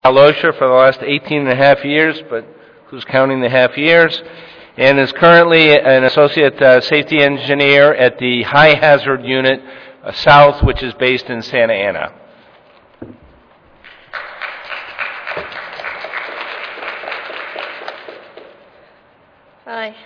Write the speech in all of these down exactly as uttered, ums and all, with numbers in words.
Alosha for the last eighteen and a half years, but who's counting the half years, and is currently an associate uh, safety engineer at the High Hazard Unit uh, South, which is based in Santa Ana. Hi.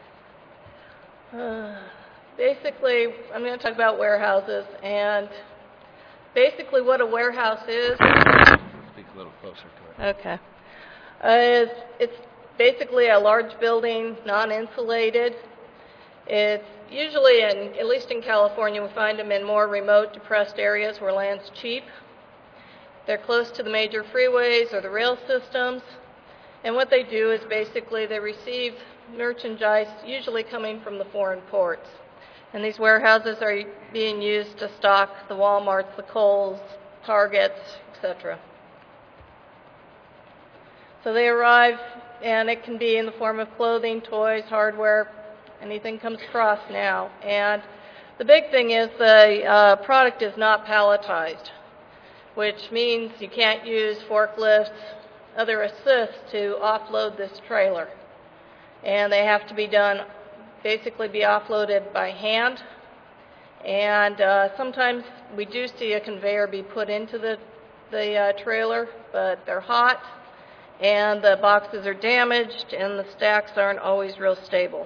Uh, basically, I'm going to talk about warehouses, and basically what a warehouse is. Speak a little closer to it. Okay. Uh, is, it's basically a large building, non-insulated. It's usually, in, at least in California, we find them in more remote, depressed areas where land's cheap. They're close to the major freeways or the rail systems. And what they do is basically they receive merchandise, usually coming from the foreign ports. And these warehouses are being used to stock the Walmarts, the Kohl's, Targets, et cetera. So they arrive, and it can be in the form of clothing, toys, hardware, anything comes across now. And the big thing is the uh, product is not palletized, which means you can't use forklifts, other assists to offload this trailer. And they have to be done, basically be offloaded by hand. And uh, sometimes we do see a conveyor be put into the, the uh, trailer, but they're hot, and the boxes are damaged, and the stacks aren't always real stable.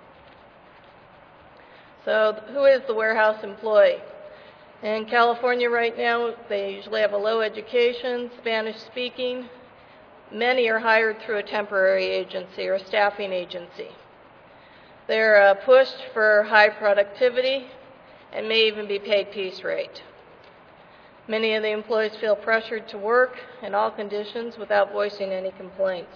So who is the warehouse employee? In California right now, they usually have a low education, Spanish speaking. Many are hired through a temporary agency or a staffing agency. They're uh, pushed for high productivity and may even be paid piece rate. Many of the employees feel pressured to work in all conditions without voicing any complaints.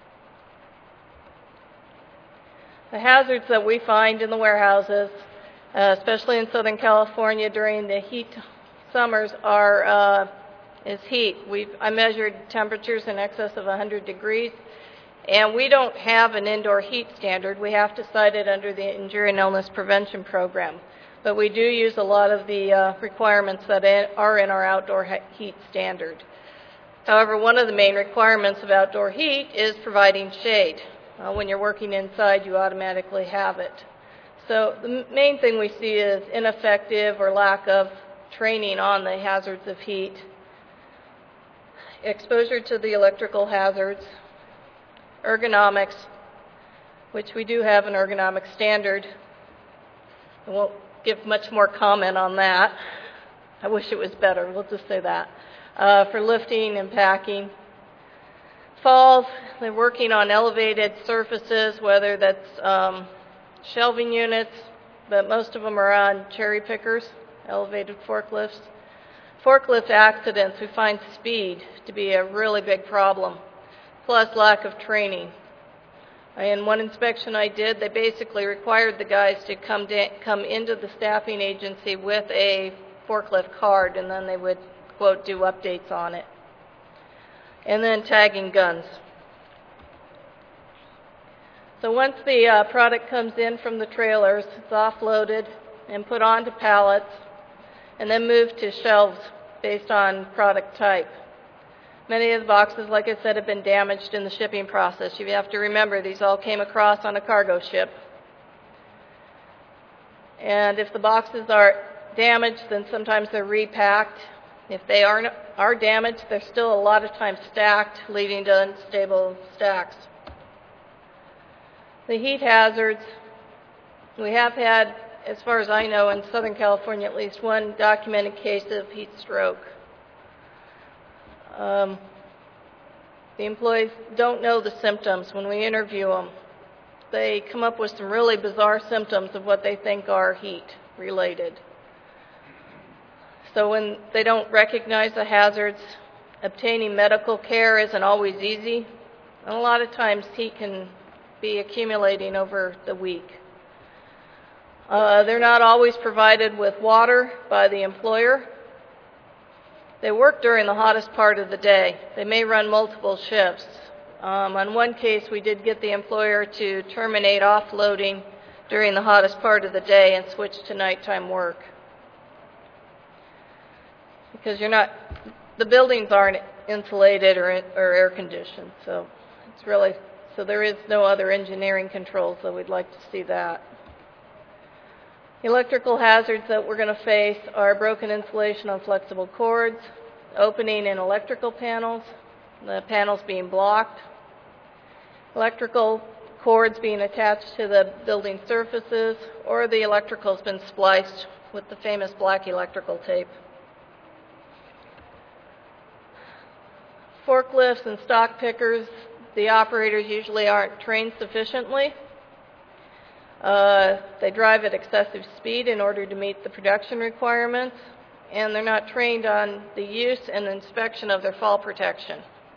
The hazards that we find in the warehouses, uh, especially in Southern California during the heat summers, are uh, is heat. We've, I measured temperatures in excess of one hundred degrees, and we don't have an indoor heat standard. We have to cite it under the Injury and Illness Prevention Program. But we do use a lot of the uh, requirements that are in our outdoor heat standard. However, one of the main requirements of outdoor heat is providing shade. Uh, when you're working inside, you automatically have it. So the main thing we see is ineffective or lack of training on the hazards of heat, exposure to the electrical hazards, ergonomics, which we do have an ergonomic standard. I won't give much more comment on that. I wish it was better. We'll just say that. Uh, for lifting and packing. Falls, they're working on elevated surfaces, whether that's um, shelving units, but most of them are on cherry pickers, elevated forklifts. Forklift accidents, we find speed to be a really big problem, plus lack of training. In one inspection I did, they basically required the guys to come, come into the staffing agency with a forklift card, and then they would, quote, do updates on it. And then tagging guns. So once the uh, product comes in from the trailers, it's offloaded and put onto pallets, and then moved to shelves based on product type. Many of the boxes, like I said, have been damaged in the shipping process. You have to remember these all came across on a cargo ship. And if the boxes are damaged, then sometimes they're repacked. If they aren't, are damaged, they're still a lot of times stacked, leading to unstable stacks. The heat hazards, we have had, as far as I know, in Southern California at least one documented case of heat stroke. Um, the employees don't know the symptoms when we interview them. They come up with some really bizarre symptoms of what they think are heat related. So when they don't recognize the hazards, obtaining medical care isn't always easy. And a lot of times heat can be accumulating over the week. Uh, they're not always provided with water by the employer. They work during the hottest part of the day. They may run multiple shifts. Um, on one case, we did get the employer to terminate offloading during the hottest part of the day and switch to nighttime work. Because you're not, the buildings aren't insulated or, or air conditioned. So it's really, so there is no other engineering controls, so we'd like to see that. Electrical hazards that we're going to face are broken insulation on flexible cords, opening in electrical panels, the panels being blocked, electrical cords being attached to the building surfaces, or the electrical has been spliced with the famous black electrical tape. Forklifts and stock pickers, the operators usually aren't trained sufficiently. Uh, they drive at excessive speed in order to meet the production requirements, and they're not trained on the use and inspection of their fall protection.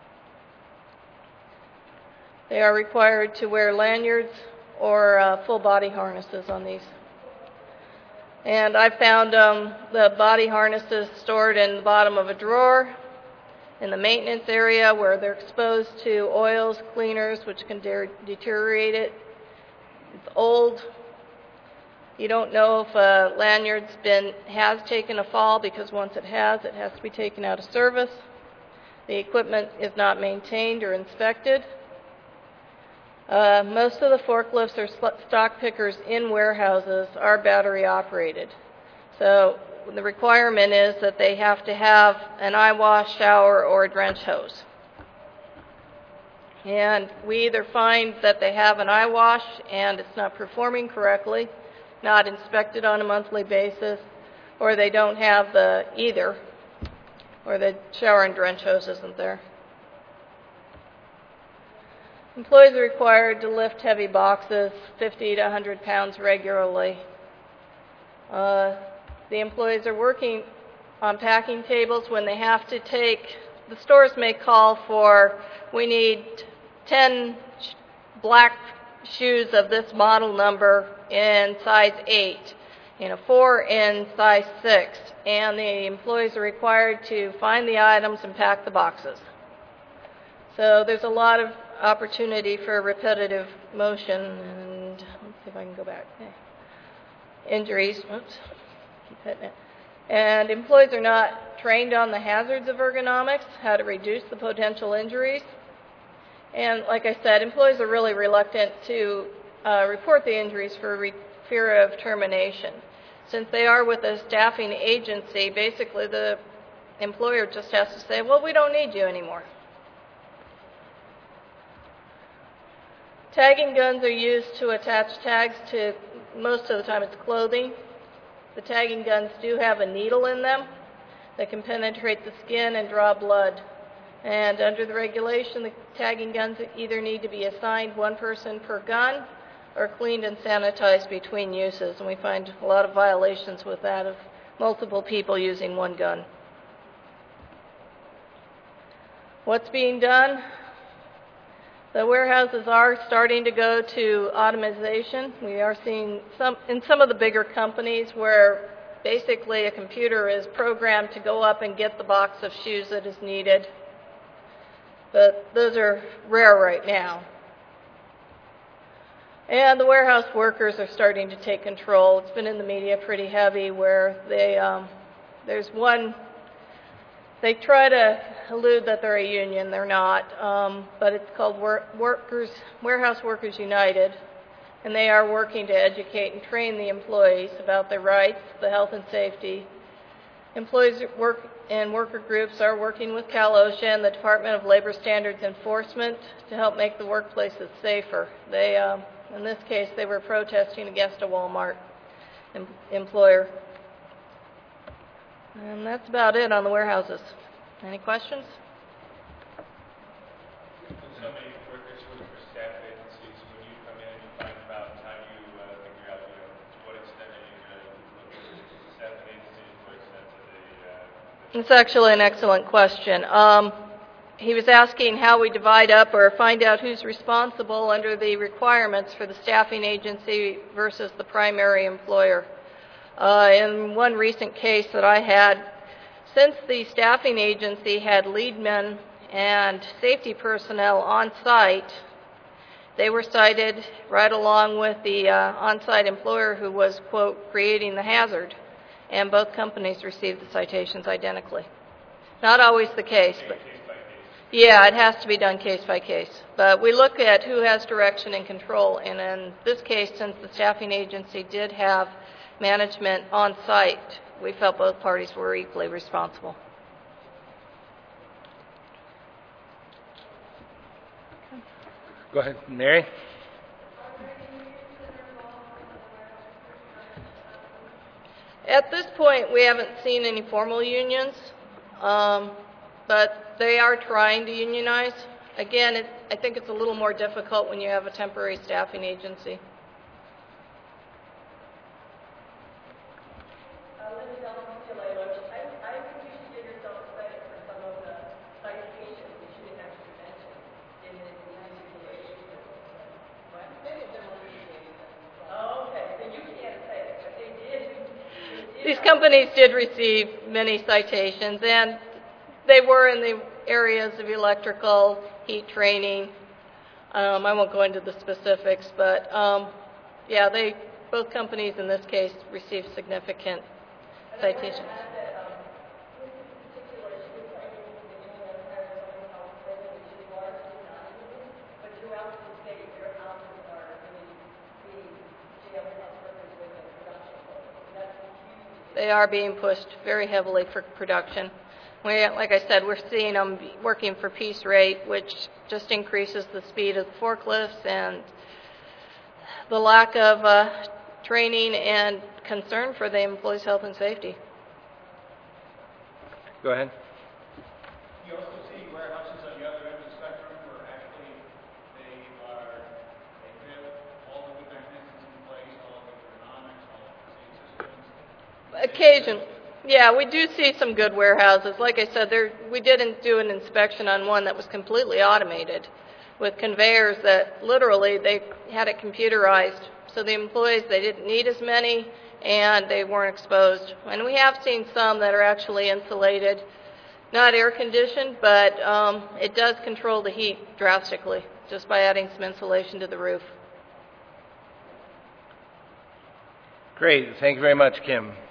They are required to wear lanyards or uh, full body harnesses on these. And I found um, the body harnesses stored in the bottom of a drawer in the maintenance area where they're exposed to oils, cleaners, which can de- deteriorate it. It's old. You don't know if a lanyard's been, has taken a fall, because once it has, it has to be taken out of service. The equipment is not maintained or inspected. Uh, most of the forklifts or stock pickers in warehouses are battery operated. So the requirement is that they have to have an eye wash, shower, or a drench hose. And we either find that they have an eye wash and it's not performing correctly, not inspected on a monthly basis, or they don't have the either, or the shower and drench hose isn't there. Employees are required to lift heavy boxes, fifty to one hundred pounds regularly. Uh, the employees are working on packing tables when they have to take, the stores may call for, we need ten sh- black shoes of this model number in size eight, you know, four in size six, and the employees are required to find the items and pack the boxes. So there's a lot of opportunity for repetitive motion, and let's see if I can go back. Injuries, oops, keep hitting it. And employees are not trained on the hazards of ergonomics, how to reduce the potential injuries. And like I said, employees are really reluctant to uh, report the injuries for re- fear of termination. Since they are with a staffing agency, basically the employer just has to say, well, we don't need you anymore. Tagging guns are used to attach tags to, most of the time it's clothing. The tagging guns do have a needle in them that can penetrate the skin and draw blood. And under the regulation, the tagging guns either need to be assigned one person per gun or cleaned and sanitized between uses. And we find a lot of violations with that, of multiple people using one gun. What's being done? The warehouses are starting to go to automation. We are seeing some, in some of the bigger companies, where basically a computer is programmed to go up and get the box of shoes that is needed. But those are rare right now. And the warehouse workers are starting to take control. It's been in the media pretty heavy, where they, um, there's one, they try to allude that they're a union. They're not, um, but it's called Work, Workers, Warehouse Workers United, and they are working to educate and train the employees about their rights, the health and safety. Employees work and worker groups are working with Cal OSHA and the Department of Labor Standards Enforcement to help make the workplaces safer. They, um, in this case, they were protesting against a Walmart em- employer. And that's about it on the warehouses. Any questions? So many workers work for staff agencies. When you come in and you find about how do you uh, figure out, you know, to what extent are you going to look at staff agencies, to what extent are they... Uh, It's actually an excellent question. Um, he was asking how we divide up or find out who's responsible under the requirements for the staffing agency versus the primary employer. Uh, in one recent case that I had, since the staffing agency had lead men and safety personnel on site, they were cited right along with the uh, on-site employer who was, quote, creating the hazard, and both companies received the citations identically. Not always the case, but... case by Yeah, it has to be done case by case. But we look at who has direction and control, and in this case, since the staffing agency did have management on site, we felt both parties were equally responsible. Go ahead, Mary. At this point, we haven't seen any formal unions, um, but they are trying to unionize. Again, it, I think it's a little more difficult when you have a temporary staffing agency. These companies did receive many citations, and they were in the areas of electrical, heat training. Um, I won't go into the specifics, but um, yeah, they both companies in this case received significant citations. They are being pushed very heavily for production. We, like I said, we're seeing them working for piece rate, which just increases the speed of the forklifts and the lack of uh, training and concern for the employees' health and safety. Go ahead. You also see warehouses on the other end of the spectrum where actually they are, they have all the good mechanisms in place, all the ergonomics, all the systems. Occasion, yeah, we do see some good warehouses. Like I said, there we didn't do an inspection on one that was completely automated with conveyors that literally they had it computerized. So the employees, they didn't need as many and they weren't exposed. And we have seen some that are actually insulated, not air conditioned, but um, it does control the heat drastically just by adding some insulation to the roof. Great. Thank you very much, Kim.